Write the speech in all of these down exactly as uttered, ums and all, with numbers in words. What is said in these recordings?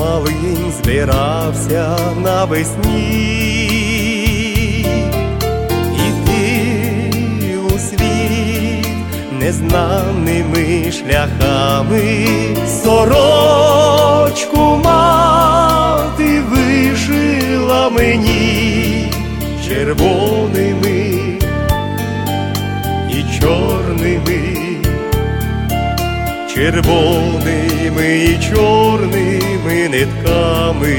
малин збирався навесні, іти у світ незнаними шляхами. Сорочку мати вишила мені червоними і чорними, червоними і чорними нитками.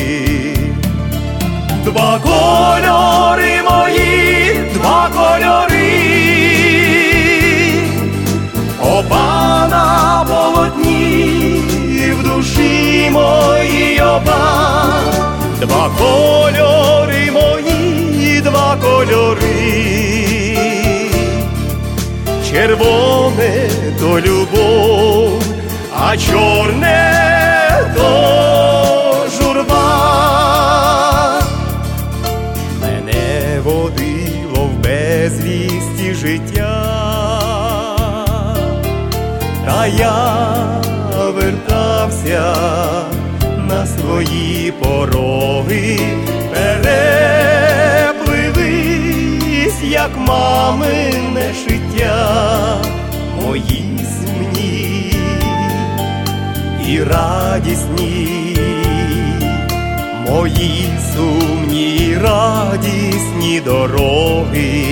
Два кольори мої, два кольори, оба на полотні, в душі моїй оба. Два кольори мої, два кольори, червоне то любов, а чорне то журба. Мене водило в безвісті життя, та я вертався на свої пороги. Переплились, як мамине шиття, мої сумні і радісні, мої сумні і радісні дороги.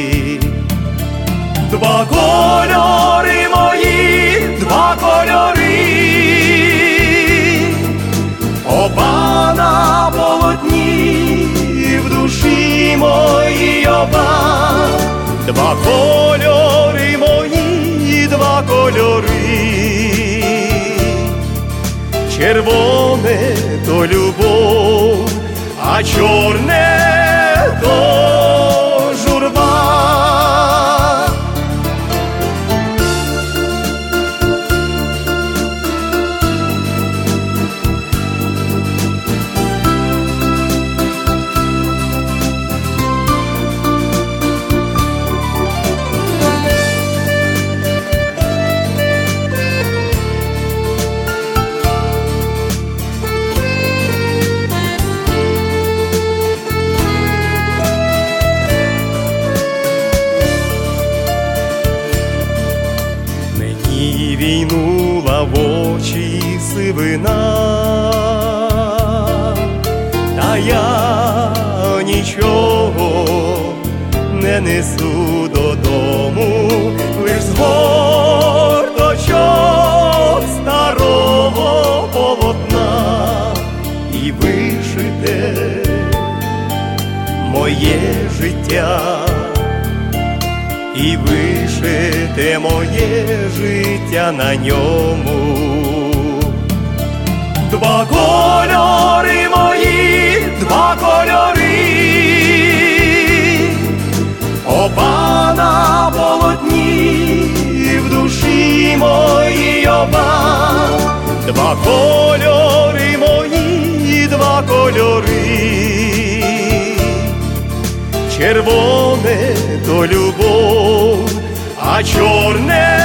Два кольори мої, два кольори, оба на полотні, в душі моїй оба. Два кольори мої, два кольори, червоне то любов, а чорне то журба. Війнула в очі сивина, та я нічого не несу додому, лиш згорточок старого полотна і вишите моє життя, і вишите моє життя на ньому. Два кольори мої, два кольори, оба на полотні, в душі моїй оба. Два кольори мої, два кольори, червоне то любов, а чорне